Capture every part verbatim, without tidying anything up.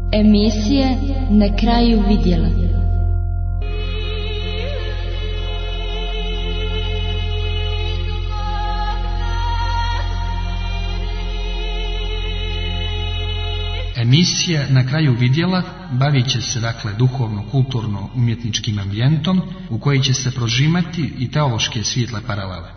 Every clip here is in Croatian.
Emisije Na kraju vidjela. Emisija Na kraju vidjela bavit će se dakle duhovno-kulturno-umjetničkim ambijentom u koji će se prožimati i teološke svijetle paralele.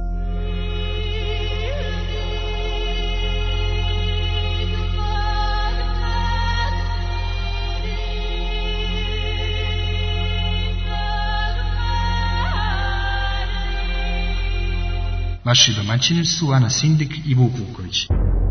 Vaši domaćini su Ana Sindik i Vuk Vuković.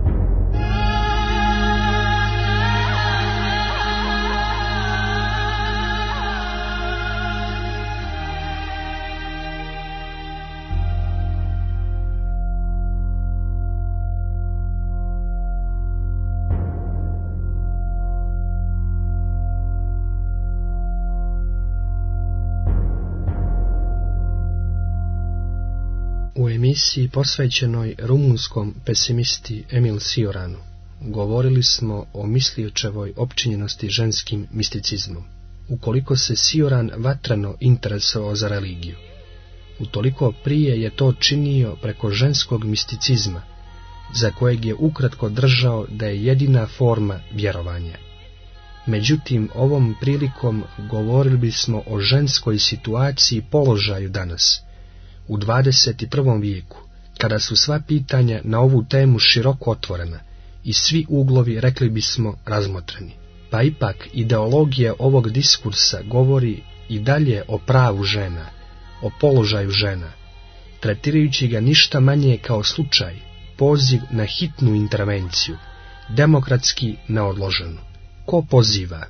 U emisiji posvećenoj rumunskom pesimisti Emil Cioranu govorili smo o Misliočevoj opčinjenosti ženskim misticizmom. Ukoliko se Cioran vatreno interesovao za religiju, utoliko prije je to činio preko ženskog misticizma, za kojeg je ukratko držao da je jedina forma vjerovanja. Međutim, ovom prilikom govorili bismo o ženskoj situaciji i položaju danas, u dvadeset prvom vijeku, kada su sva pitanja na ovu temu široko otvorena i svi uglovi, rekli bismo, razmotreni. Pa ipak ideologija ovog diskursa govori i dalje o pravu žena, o položaju žena, tretirajući ga ništa manje kao slučaj, poziv na hitnu intervenciju, demokratski neodloženu. Ko poziva?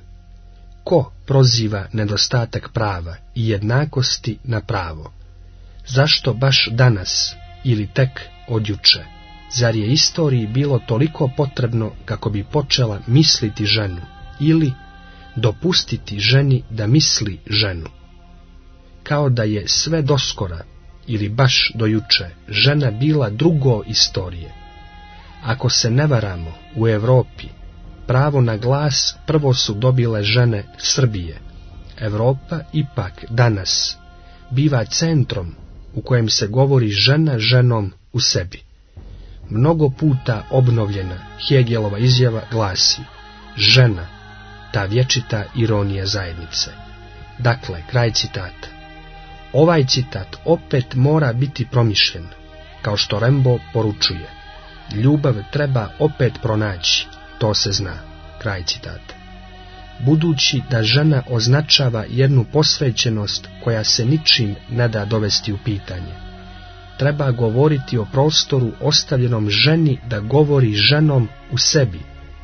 Ko proziva nedostatak prava i jednakosti na pravo? Zašto baš danas ili tek od juče? Zar je istoriji bilo toliko potrebno kako bi počela misliti ženu ili dopustiti ženi da misli ženu? Kao da je sve doskora ili baš do juče žena bila drugo istorije. Ako se ne varamo, u Europi pravo na glas prvo su dobile žene Srbije. Europa ipak danas biva centrom u kojem se govori žena ženom u sebi. Mnogo puta obnovljena Hegelova izjava glasi: žena, ta vječita ironija zajednice. Dakle, kraj citata. Ovaj citat opet mora biti promišljen, kao što Rembo poručuje: ljubav treba opet pronaći, to se zna. Kraj citata. Budući da žena označava jednu posvećenost koja se ničim ne da dovesti u pitanje, treba govoriti o prostoru ostavljenom ženi da govori ženom u sebi.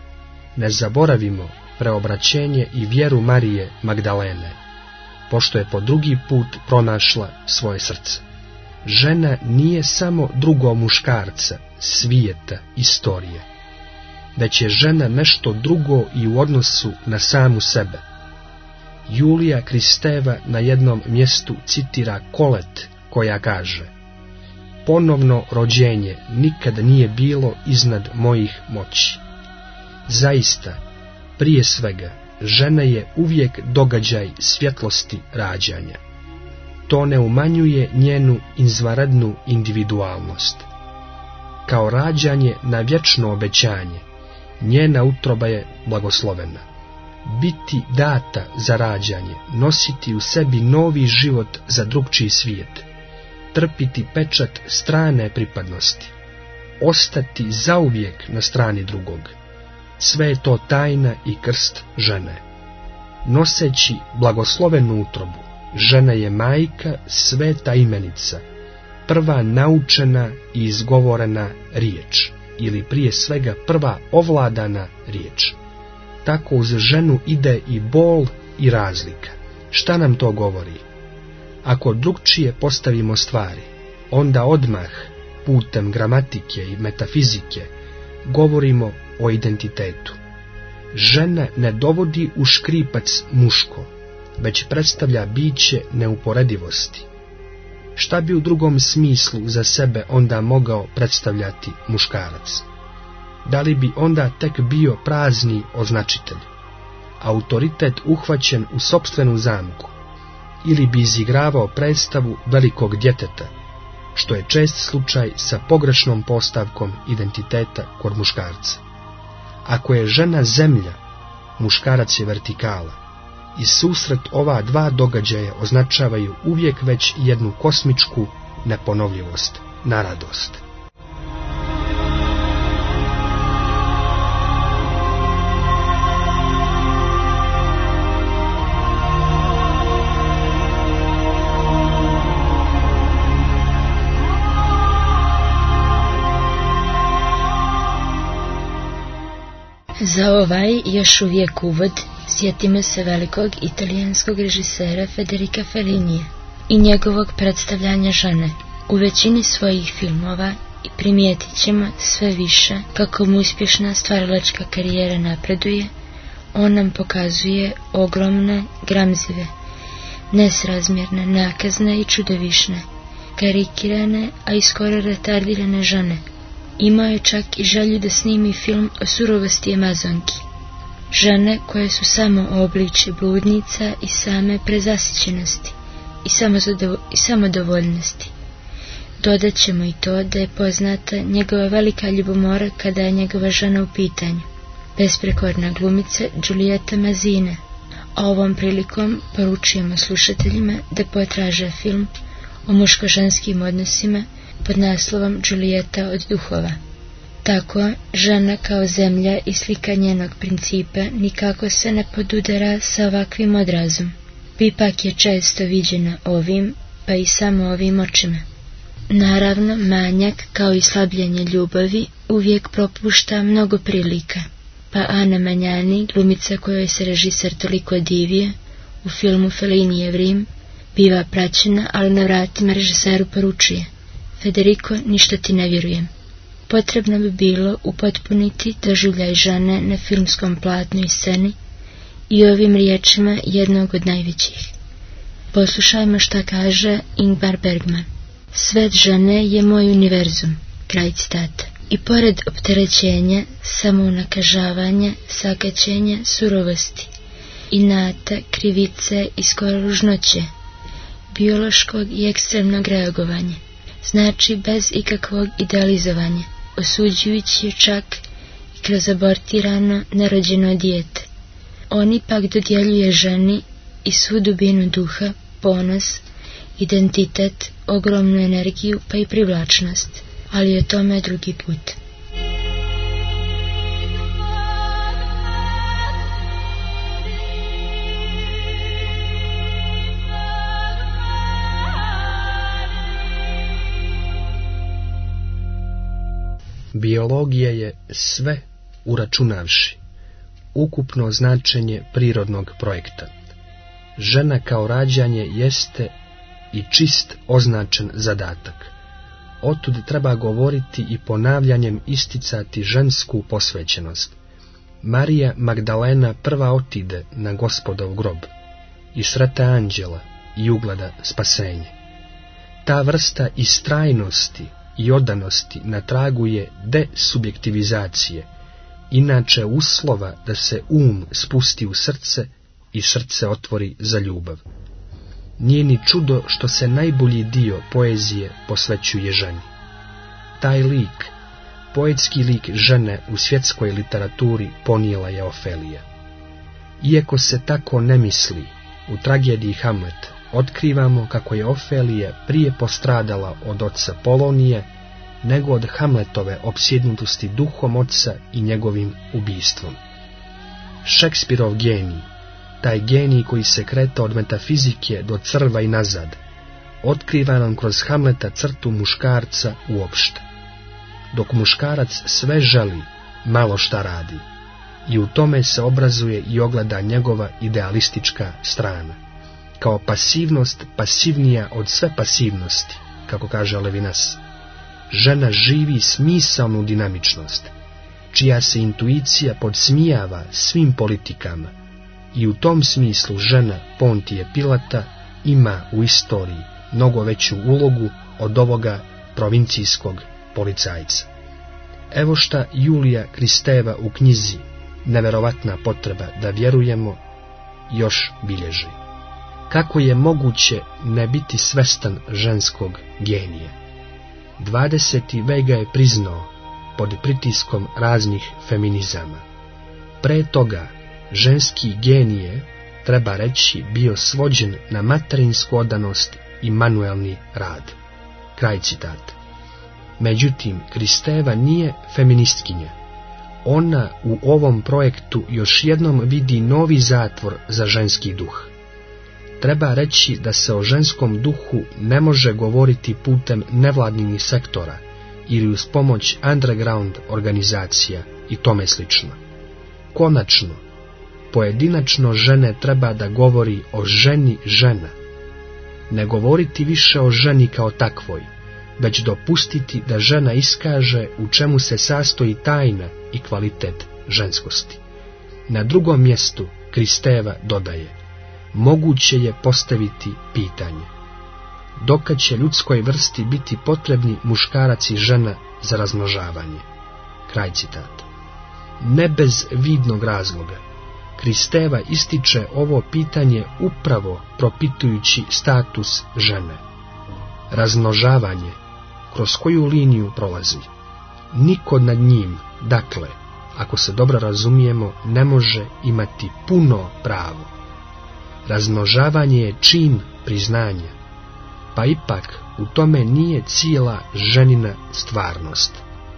Ne zaboravimo preobraćenje i vjeru Marije Magdalene, pošto je po drugi put pronašla svoje srce. Žena nije samo drugo muškarca, svijeta, istorije, već je žena nešto drugo i u odnosu na samu sebe. Julija Kristeva na jednom mjestu citira Kolet, koja kaže: ponovno rođenje nikad nije bilo iznad mojih moći. Zaista, prije svega, žena je uvijek događaj svjetlosti rađanja. To ne umanjuje njenu izvanrednu individualnost. Kao rađanje na vječno obećanje, njena utroba je blagoslovena. Biti data za rađanje, nositi u sebi novi život za drugčiji svijet, trpiti pečat strane pripadnosti, ostati zauvijek na strani drugog. Sve je to tajna i krst žene. Noseći blagoslovenu utrobu, žena je majka, sveta imenica, prva naučena i izgovorena riječ, ili prije svega prva ovladana riječ. Tako uz ženu ide i bol i razlika. Šta nam to govori? Ako drugčije postavimo stvari, onda odmah, putem gramatike i metafizike, govorimo o identitetu. Žena ne dovodi u škripac muško, već predstavlja biće neuporedivosti. Šta bi u drugom smislu za sebe onda mogao predstavljati muškarac? Da li bi onda tek bio prazni označitelj? autoritet uhvaćen u sopstvenu zamku, ili bi izigravao predstavu velikog djeteta, što je čest slučaj sa pogrešnom postavkom identiteta kod muškarca. Ako je žena zemlja, muškarac je vertikala, i susret ova dva događaja označavaju uvijek već jednu kosmičku neponovljivost, naradost. Za ovaj još uvijek uvod sjetimo se velikog italijanskog režisera Federica Fellinija i njegovog predstavljanja žene. U većini svojih filmova i primijetit ćemo sve više kako mu uspješna stvaralačka karijera napreduje, on nam pokazuje ogromne, gramzive, nesrazmjerne, nakazne i čudovišne, karikirane, a i skoro retardirane žene. Imao je čak i želju da snimi film o surovosti Amazonki. Žene koje su samo obličje bludnica i same prezasićenosti i, samozadovo, i samodovoljnosti. Dodat ćemo i to da je poznata njegova velika ljubomora kada je njegova žena u pitanju, besprekorna glumica Giulietta Mazzina. A ovom prilikom poručujemo slušateljima da potraže film o muško-ženskim odnosima pod naslovom Giulietta od duhova. Tako, žena kao zemlja i slika njenog principa nikako se ne podudara sa ovakvim odrazom. Ipak je često viđena ovim, pa i samo ovim očima. Naravno, manjak kao i slabljenje ljubavi uvijek propušta mnogo prilika, pa Ana Magnani, glumica kojoj se režiser toliko divio, u filmu Fellinijev Rim, biva praćena, ali na vratima režiseru poručuje: Federico, ništa ti ne vjerujem. Potrebno bi bilo upotpuniti doživljaj žene na filmskom platnu i sceni i ovim riječima jednog od najvećih. Poslušajmo šta kaže Ingmar Bergman. Svet žene je moj univerzum, kraj citata. I pored opterećenja, samounakažavanja, sakaćenja, surovosti, inata, krivice i skoro ružnoće, biološkog i ekstremnog reagovanja, znači bez ikakvog idealizovanja, osuđujući je čak i kroz abortirano nerođeno dijete. On ipak dodjeljuje ženi i svu dubinu duha, ponos, identitet, ogromnu energiju pa i privlačnost, ali o tome drugi put. Biologija je sve uračunavši ukupno značenje prirodnog projekta. Žena kao rađanje jeste i čist označen zadatak. Otud treba govoriti i ponavljanjem isticati žensku posvećenost. Marija Magdalena prva otide na Gospodov grob i sreta anđela i ugleda spasenje. Ta vrsta istrajnosti i odanosti na tragu je desubjektivizacije, inače uslova da se um spusti u srce i srce otvori za ljubav. Nije ni čudo što se najbolji dio poezije posvećuje ženi. Taj lik, poetski lik žene u svjetskoj literaturi ponijela je Ofelija. Iako se tako ne misli, u tragediji Hamlet otkrivamo kako je Ofelija prije postradala od oca Polonije, nego od Hamletove opsjednutosti duhom oca i njegovim ubijstvom. Šekspirov genij, taj genij koji se kreta od metafizike do crva i nazad, otkriva nam kroz Hamleta crtu muškarca uopšte. Dok muškarac sve želi, malo šta radi, i u tome se obrazuje i ogleda njegova idealistička strana. Kao pasivnost pasivnija od sve pasivnosti, kako kaže Levinas, žena živi smisalnu dinamičnost, čija se intuicija podsmijava svim politikama, i u tom smislu žena Pontije Pilata ima u istoriji mnogo veću ulogu od ovoga provincijskog policajca. Evo šta Julija Kristeva u knjizi neverovatna potreba da vjerujemo još bilježi. Kako je moguće ne biti svestan ženskog genija? dvadeseti vek ga je priznao pod pritiskom raznih feminizama. Pre toga, ženski genije, treba reći, bio svođen na materinsku odanost i manuelni rad. Kraj citata. Međutim, Kristeva nije feministkinja. Ona u ovom projektu još jednom vidi novi zatvor za ženski duh. Treba reći da se o ženskom duhu ne može govoriti putem nevladinih sektora ili uz pomoć underground organizacija i tome slično. Konačno, pojedinačno žene treba da govori o ženi žena. Ne govoriti više o ženi kao takvoj, već dopustiti da žena iskaže u čemu se sastoji tajna i kvalitet ženskosti. Na drugom mjestu Kristeva dodaje: moguće je postaviti pitanje: dokad će ljudskoj vrsti biti potrebni muškarac i žena za razmnožavanje? Kraj citata. Ne bez vidnog razloga, Kristeva ističe ovo pitanje upravo propitujući status žene. Razmnožavanje, kroz koju liniju prolazi? Niko nad njim, dakle, ako se dobro razumijemo, ne može imati puno pravo. Razmnožavanje je čin priznanja, pa ipak u tome nije cijela ženina stvarnost.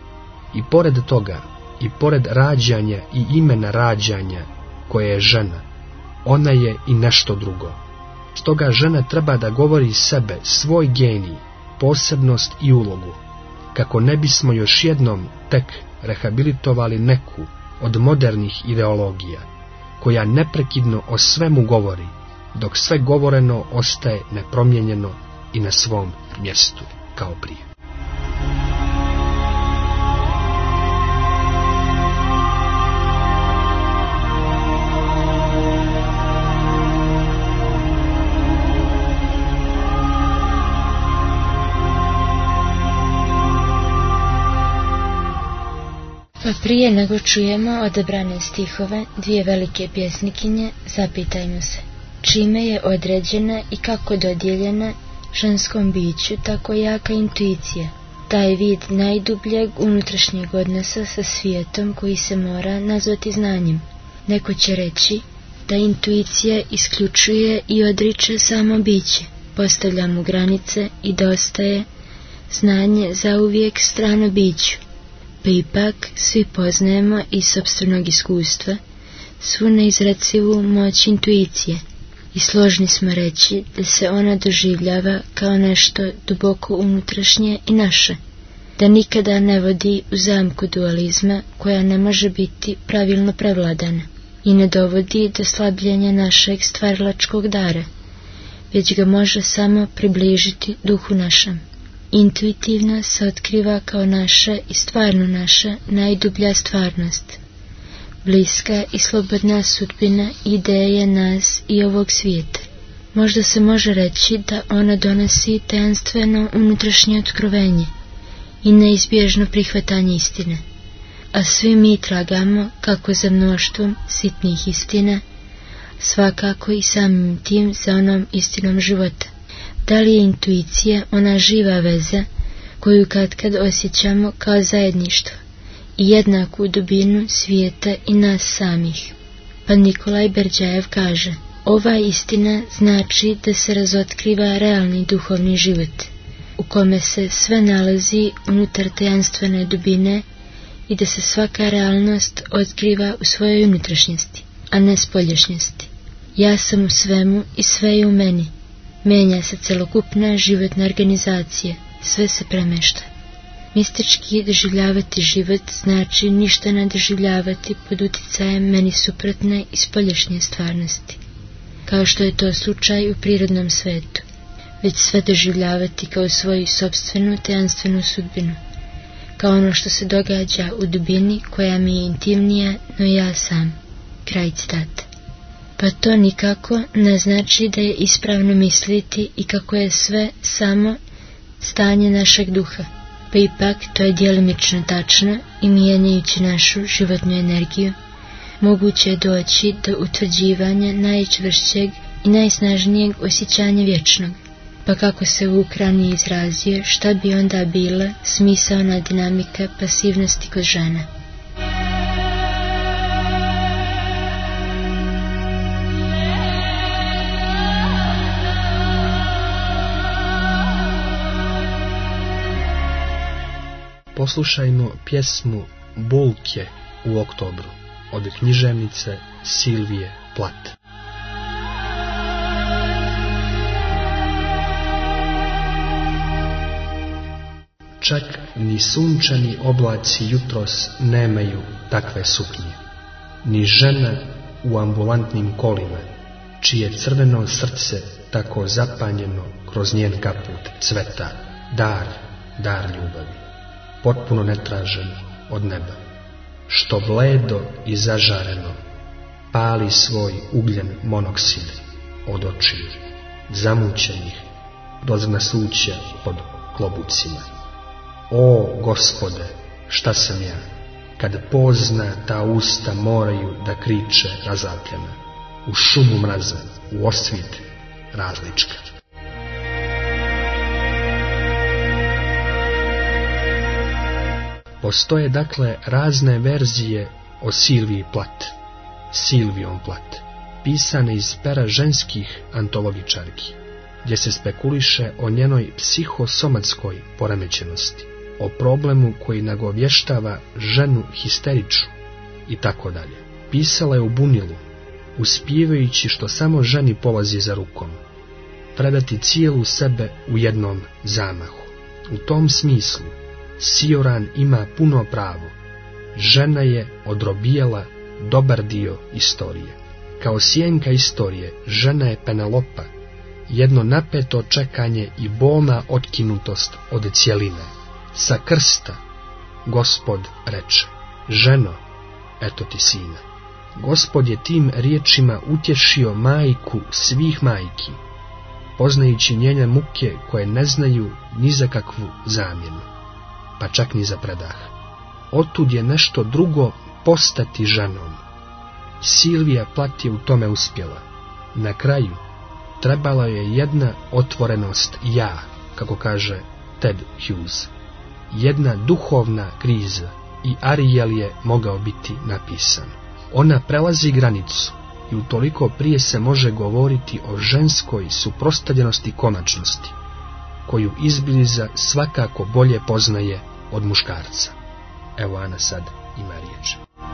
I pored toga, i pored rađanja i imena rađanja koje je žena, ona je i nešto drugo. Stoga žena treba da govori sebe, svoj genij, posebnost i ulogu, kako ne bismo još jednom tek rehabilitovali neku od modernih ideologija, koja neprekidno o svemu govori, dok sve govoreno ostaje nepromijenjeno i na svom mjestu kao prije. Pa prije nego čujemo odabrane stihove dvije velike pjesnikinje, zapitajmo se: čime je određena i kako dodijeljena ženskom biću tako jaka intuicija, taj vid najdubljeg unutrašnjeg odnosa sa svijetom koji se mora nazvati znanjem? Neko će reći da intuicija isključuje i odriče samo biće, postavlja mu granice i da ostaje znanje zauvijek strano biću. Pa ipak svi poznajemo iz sopstvenog iskustva svu neizrecivu moć intuicije i složni smo reći da se ona doživljava kao nešto duboko unutrašnje i naše, da nikada ne vodi u zamku dualizma koja ne može biti pravilno prevladana i ne dovodi do slabljenja našeg stvarilačkog dara, već ga može samo približiti duhu našem. Intuitivno se otkriva kao naša i stvarno naša najdublja stvarnost, bliska i slobodna sudbina ideje nas i ovog svijeta. Možda se može reći da ona donosi tajanstveno unutrašnje otkrovenje i neizbježno prihvatanje istine, a svi mi tragamo kako za mnoštvom sitnih istina, svakako i samim tim za onom istinom života. Da li je intuicija ona živa veza koju katkad osjećamo kao zajedništvo i jednaku dubinu svijeta i nas samih? Pa Nikolaj Berdjajev kaže: ova istina znači da se razotkriva realni duhovni život, u kome se sve nalazi unutar tajanstvene dubine i da se svaka realnost otkriva u svojoj unutrašnjosti, a ne spoljašnjosti. Ja sam u svemu i sve je u meni. Menja se celokupna životna organizacija, sve se premešta. Mistički doživljavati život znači ništa ne doživljavati pod uticajem meni suprotne i spoljašnje stvarnosti, kao što je to slučaj u prirodnom svetu, već sve doživljavati kao svoju sopstvenu tajanstvenu sudbinu, kao ono što se događa u dubini koja mi je intimnija no ja sam. Kraj citata. Pa to nikako ne znači da je ispravno misliti i kako je sve samo stanje našeg duha, pa ipak to je djelimično tačno i mijenjajući našu životnu energiju moguće je doći do utvrđivanja najčvršćeg i najsnažnijeg osjećanja vječnog. Pa kako se Vuk ranije izrazio, šta bi onda bila smisaona dinamika pasivnosti kod žena? Poslušajmo pjesmu Bulke u oktobru od književnice Silvije Plath. Čak ni sunčani oblaci jutros nemaju takve suknje, ni žena u ambulantnim kolima, čije crveno srce tako zapanjeno kroz njen kaput cveta, dar, dar ljubavi, potpuno netražen od neba, što bledo i zažareno pali svoj ugljen monoksid od očiju, zamućenih do zgnasuća pod klobucima. O Gospode, šta sam ja, kad pozna ta usta moraju da kriče razapljena, u šumu mraza, u osvit različka. Postoje dakle razne verzije o Silviji Plath, Silvijom Plath, pisane iz pera ženskih antologičarki, gdje se spekuliše o njenoj psihosomatskoj poremećenosti, o problemu koji nagovještava ženu histeriču i tako dalje. Pisala je u bunilu, uspijevajući što samo ženi polazi za rukom, predati cijelu sebe u jednom zamahu. U tom smislu Sioran ima puno pravo. Žena je odrobijala dobar dio istorije. Kao sjenka istorije, žena je Penelopa, jedno napeto čekanje i bolna otkinutost od cjeline. Sa krsta Gospod reče: ženo, eto ti sina. Gospod je tim riječima utješio majku svih majki, poznajući njene muke koje ne znaju ni za kakvu zamjenu, pa čak ni za predah. Otud je nešto drugo postati ženom. Silvija Plath je u tome uspjela. Na kraju trebala je jedna otvorenost ja, kako kaže Ted Hughes. Jedna duhovna kriza i Ariel je mogao biti napisan. Ona prelazi granicu i utoliko prije se može govoriti o ženskoj suprotstavljenosti konačnosti, koju izbliza svakako bolje poznaje od muškarca. Evo Ana sad ima riječ.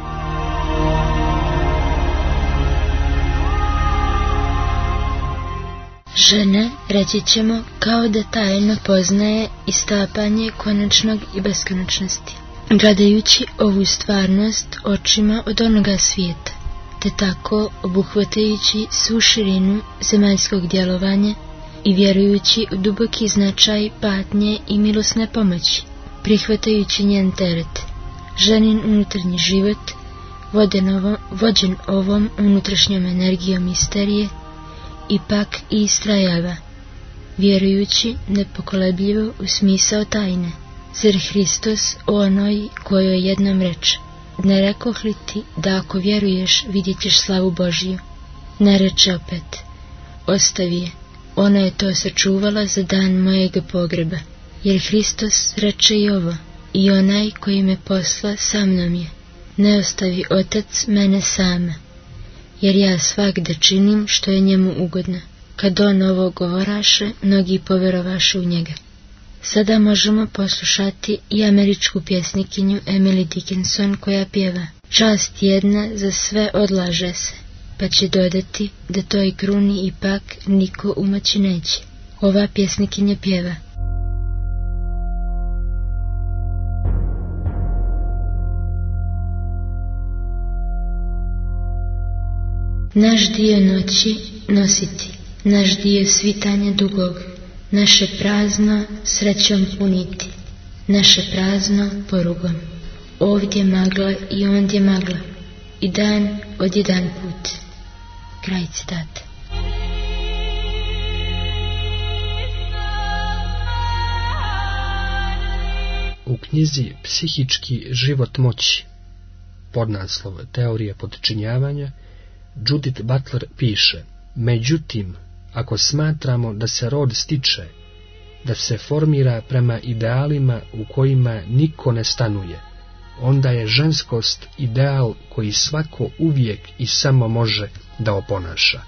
Žene, reći ćemo, kao da tajno poznaje istapanje konačnog i beskonačnosti, gledajući ovu stvarnost očima od onoga svijeta, te tako obuhvatajući svu širinu zemaljskog djelovanja i vjerujući u duboki značaj patnje i milosne pomoći, prihvatajući njen teret, ženin unutarnji život, vođen ovom, vođen ovom unutrašnjom energijom misterije, ipak i istrajava, vjerujući nepokolebljivo u smisao tajne. Zar Hristos onoj kojoj jednom reče: ne rekoh li ti da ako vjeruješ vidjet ćeš slavu Božiju? Ne reče opet: ostavi je, ona je to sačuvala za dan mojega pogreba. Jer Hristos reče i ovo: i onaj koji me posla sa mnom je. Ne ostavi Otac mene sama, jer ja svagda činim što je njemu ugodno. Kad on ovo govoraše, mnogi poverovaše u njega. Sada možemo poslušati i američku pjesnikinju Emily Dickinson koja pjeva: čast jedna za sve odlaže se, pa će dodati da toj kruni ipak niko umoći neće. Ova pjesnikinja pjeva: naš dio noći nositi, naš dio svitanja dugog, naše prazno srećom puniti, naše prazno porugom. Ovdje magla i ondje magla, i dan od jedan put. Kraj citata. U knjizi Psihički život moći podnaslov Teorije podčinjavanja, Judith Butler piše: međutim, ako smatramo da se rod stiče, da se formira prema idealima u kojima niko ne stanuje, onda je ženskost ideal koji svako uvijek i samo može da oponaša.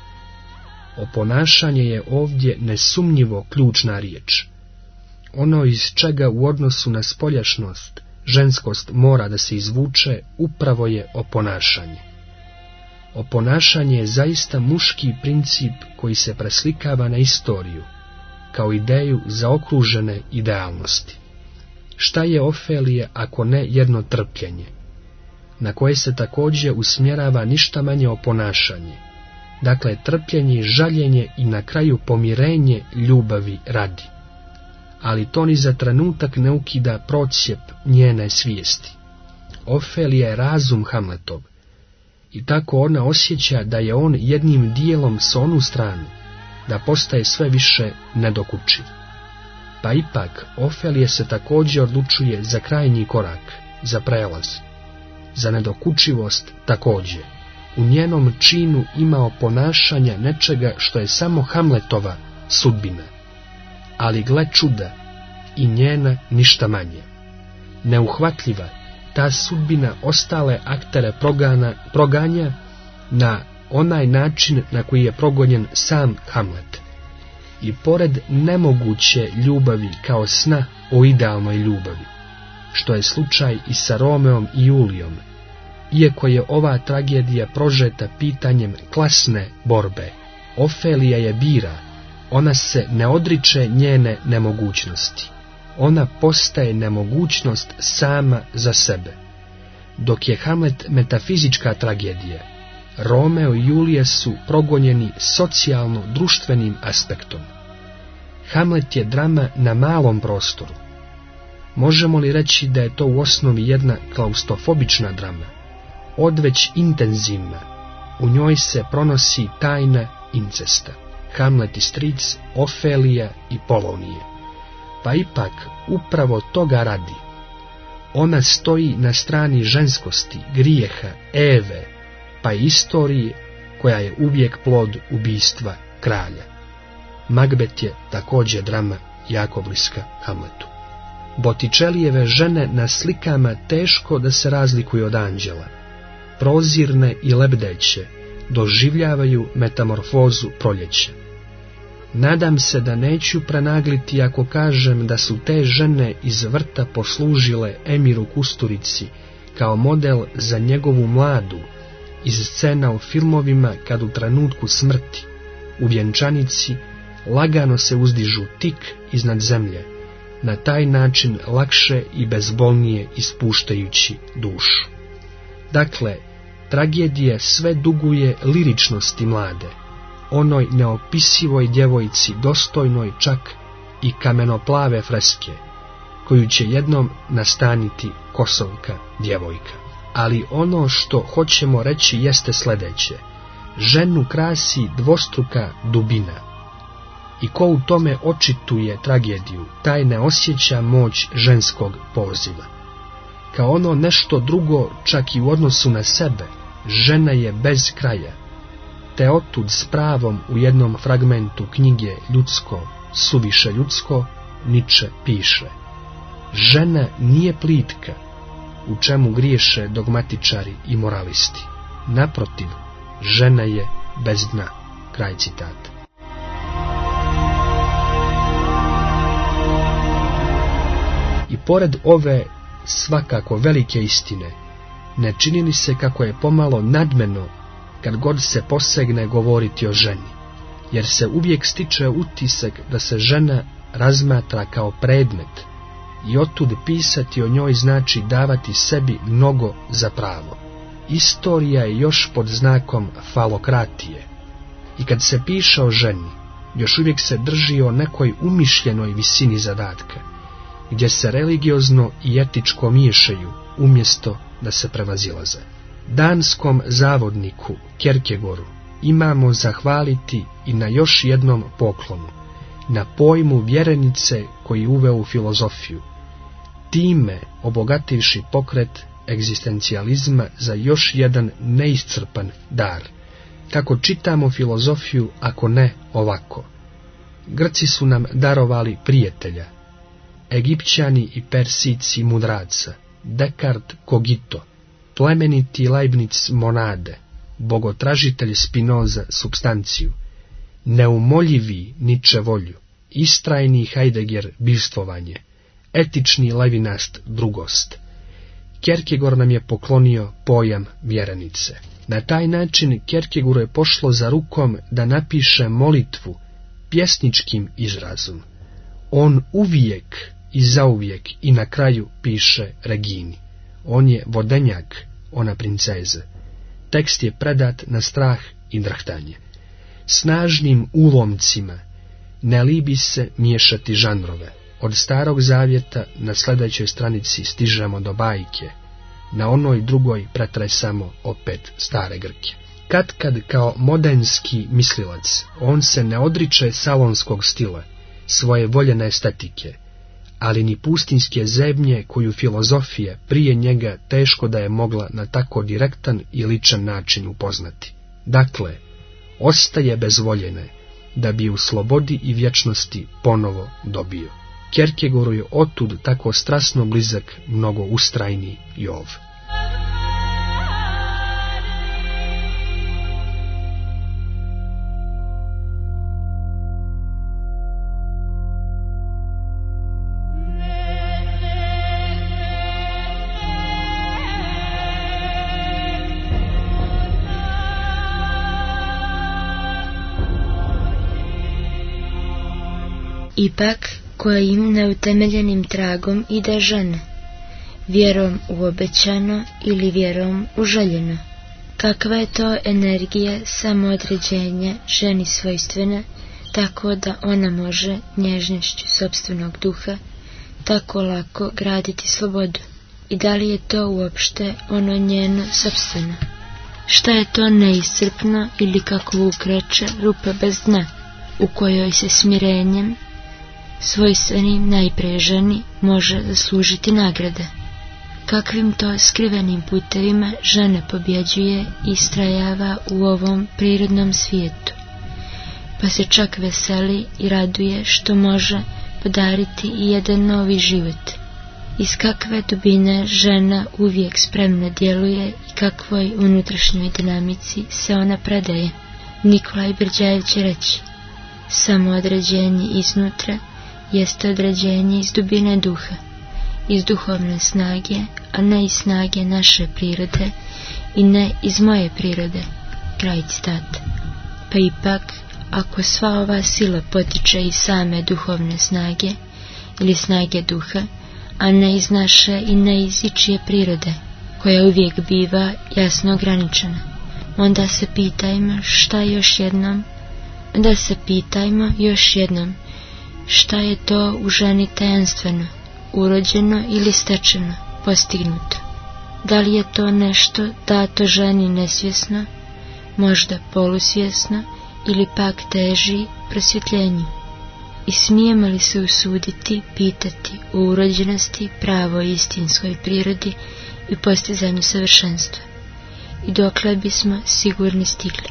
Oponašanje je ovdje nesumnjivo ključna riječ. Ono iz čega u odnosu na spoljašnost ženskost mora da se izvuče upravo je oponašanje. Oponašanje je zaista muški princip koji se preslikava na istoriju, kao ideju zaokružene idealnosti. Šta je Ofelije ako ne jedno trpljenje, na koje se također usmjerava ništa manje oponašanje, dakle trpljenje, žaljenje i na kraju pomirenje ljubavi radi. Ali to ni za trenutak ne ukida procjep njene svijesti. Ofelija je razum Hamletov, i tako ona osjeća da je on jednim dijelom s onu stranu, da postaje sve više nedokučiv. Pa ipak Ofelija se također odlučuje za krajnji korak, za prelaz, za nedokučivost također. U njenom činu ima ponašanja nečega što je samo Hamletova sudbina, ali gle čuda, i njena ništa manje. Neuhvatljiva, ta sudbina ostale aktere progana, proganja na onaj način na koji je progonjen sam Hamlet. I pored nemoguće ljubavi kao sna o idealnoj ljubavi, što je slučaj i sa Romeom i Julijom, iako je ova tragedija prožeta pitanjem klasne borbe, Ofelija je bira, ona se ne odriče njene nemogućnosti. Ona postaje nemogućnost sama za sebe. Dok je Hamlet metafizička tragedija, Romeo i Julija su progonjeni socijalno-društvenim aspektom. Hamlet je drama na malom prostoru. Možemo li reći da je to u osnovi jedna klaustrofobična drama, odveć intenzivna, u njoj se pronosi tajna incesta, Hamlet i stric, Ofelija i Polonije. Pa ipak, upravo toga radi. Ona stoji na strani ženskosti, grijeha, Eve, pa i istoriji koja je uvijek plod ubistva kralja. Macbeth je također drama jako bliska Hamletu. Botticellijeve žene na slikama teško da se razlikuju od anđela. Prozirne i lebdeće doživljavaju metamorfozu proljeća. Nadam se da neću prenagliti ako kažem da su te žene iz vrta poslužile Emiru Kusturici kao model za njegovu mladu iz scena u filmovima kad u trenutku smrti, u vjenčanici, lagano se uzdižu tik iznad zemlje, na taj način lakše i bezbolnije ispuštajući dušu. Dakle, tragedija sve duguje liričnosti mlade, onoj neopisivoj djevojci dostojnoj čak i kamenoplave freske, koju će jednom nastaniti kosovka djevojka. Ali ono što hoćemo reći jeste sljedeće: ženu krasi dvostruka dubina. I ko u tome očituje tragediju, taj ne osjeća moć ženskog poziva. Kao ono nešto drugo, čak i u odnosu na sebe, žena je bez kraja. Te otud s pravom u jednom fragmentu knjige Ljudsko, suviše ljudsko, Nietzsche piše: žena nije plitka, u čemu griješe dogmatičari i moralisti. Naprotiv, žena je bez dna. Kraj citata. I pored ove svakako velike istine, ne čini li se kako je pomalo nadmeno kad god se posegne govoriti o ženi, jer se uvijek stiče utisak da se žena razmatra kao predmet i otud pisati o njoj znači davati sebi mnogo za pravo. Istorija je još pod znakom falokratije i kad se piše o ženi, još uvijek se drži o nekoj umišljenoj visini zadatka, gdje se religiozno i etičko miješaju umjesto da se prevazilaze. Danskom zavodniku Kierkegaardu imamo zahvaliti i na još jednom poklonu, na pojmu vjerenice koji uveo u filozofiju, time obogativši pokret egzistencijalizma za još jedan neiscrpan dar. Kako čitamo filozofiju, ako ne ovako? Grci su nam darovali prijatelja, Egipćani i Persijci mudraca, Descartes cogito, plemeniti Leibniz monade, bogotražitelj Spinoza supstanciju, neumoljivi Nietzsche volju, istrajni Heidegger bivstvovanje, etični Levinast drugost. Kierkegaard nam je poklonio pojam vjerenice. Na taj način Kierkegaardu je pošlo za rukom da napiše molitvu pjesničkim izrazom. On uvijek i zauvijek i na kraju piše Regini. On je vodenjak, ona princeze. Tekst je predat na strah i drhtanje. Snažnim ulomcima ne libi se miješati žanrove. Od Starog Zavjeta na sljedećoj stranici stižemo do bajke, na onoj drugoj pretresamo opet stare Grke. Kad kad kao modernski mislilac, on se ne odriče salonskog stila, svoje voljene estetike, ali ni pustinske zebnje koju filozofija prije njega teško da je mogla na tako direktan i ličan način upoznati. Dakle, ostaje bez voljene, da bi u slobodi i vječnosti ponovo dobio. Kierkegaardu je otud tako strasno blizak mnogo ustrajni Jov. Ipak, kojim neutemeljenim tragom ide žena, vjerom u obećano ili vjerom u željeno? Kakva je to energija samoodređenja ženi svojstvena, tako da ona može nježnošću sopstvenog duha tako lako graditi slobodu? I da li je to uopšte ono njeno sopstveno? Šta je to neiscrpno ili kako Vuk reče, rupa bez dna, u kojoj se smirenjem svojstvenim najprije ženi može zaslužiti nagrade? Kakvim to skrivenim putevima žena pobjeđuje i istrajava u ovom prirodnom svijetu, pa se čak veseli i raduje što može podariti i jedan novi život. Iz kakve dubine žena uvijek spremno djeluje i kakvoj unutrašnjoj dinamici se ona predaje. Nikolaj Brđajev će reći: samo određenje iznutra jeste određenje iz dubine duha, iz duhovne snage, a ne iz snage naše prirode i ne iz moje prirode. Kraj citata. Pa ipak, ako sva ova sila potiče iz same duhovne snage ili snage duha, a ne iz naše i ne iz ičije prirode, koja uvijek biva jasno ograničena, onda se pitajmo šta još jednom, onda se pitajmo još jednom šta je to u ženi tajanstveno, urođeno ili stečeno, postignuto. Da li je to nešto dato ženi nesvjesno, možda polusvjesno, ili pak teži prosvjetljenju? I smijemo li se usuditi pitati o urođenosti, pravoj istinskoj prirodi i postizanju savršenstva? I dokle bismo sigurni stigli?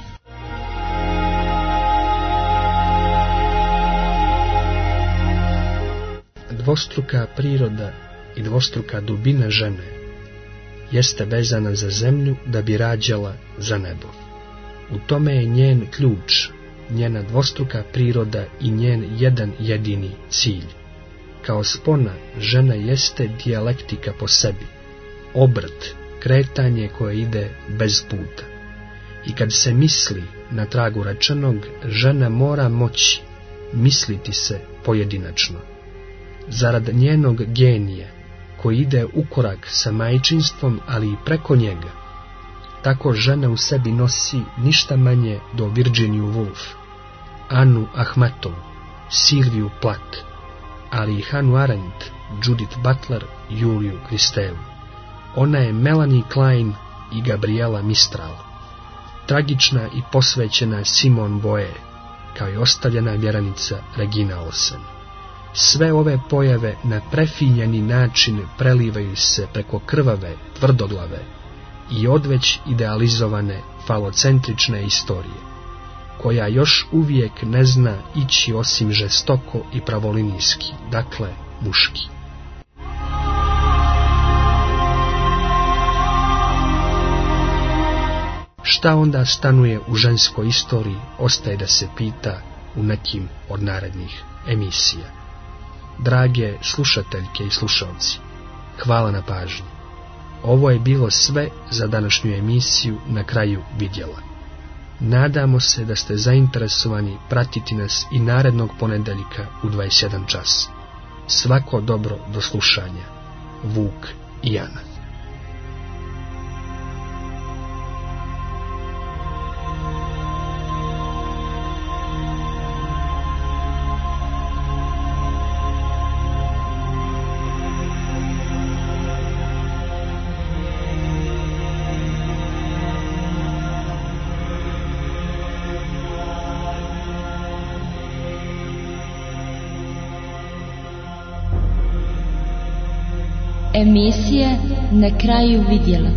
Dvostruka priroda i dvostruka dubina žene jeste vezana za zemlju da bi rađala za nebo. U tome je njen ključ, njena dvostruka priroda i njen jedan jedini cilj. Kao spona, žena jeste dijalektika po sebi, obrt, kretanje koje ide bez puta. I kad se misli na tragu rečenog, žena mora moći misliti se pojedinačno. Zarad njenog genija, koji ide u korak sa majčinstvom, ali i preko njega, tako žena u sebi nosi ništa manje do Virginiju Woolf, Anu Ahmatovu, Silviju Plath, ali i Hannah Arendt, Judith Butler, Juliju Kristevu. Ona je Melanie Klein i Gabriela Mistral, tragična i posvećena Simone Boe, kao i ostavljena vjerenica Regina Olsen. Sve ove pojave na prefinjeni način prelivaju se preko krvave, tvrdoglave i odveć idealizovane falocentrične istorije, koja još uvijek ne zna ići osim žestoko i pravolinijski, dakle muški. Šta onda stanuje u ženskoj istoriji, ostaje da se pita u nekim od narednih emisija. Drage slušateljke i slušalci, hvala na pažnji. Ovo je bilo sve za današnju emisiju Na kraju vidjela. Nadamo se da ste zainteresovani pratiti nas i narednog ponedeljka u dvadeset jedan čas. Svako dobro do slušanja. Vuk i Ana. Emisija Na kraju vidjela.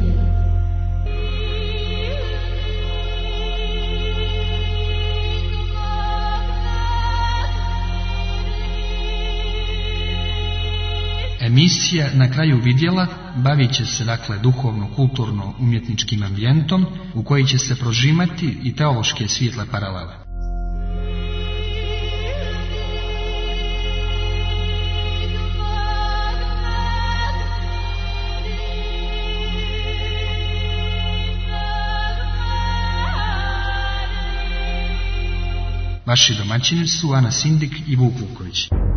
Emisija Na kraju vidjela bavit će se dakle duhovno-kulturno-umjetničkim ambijentom u koji će se prožimati i teološke svijetle paralele. Vaši domaćini su Ana Sindik i Vuk Vuković.